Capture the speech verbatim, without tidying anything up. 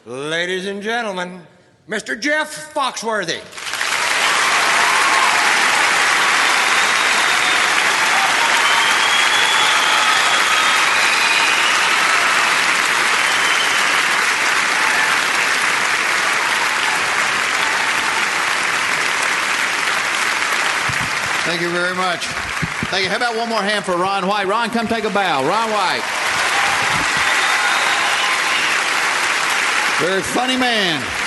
Ladies and gentlemen, Mister Jeff Foxworthy. Thank you very much. Thank you. How about one more hand for Ron White? Ron, come take a bow. Ron White. Very funny man.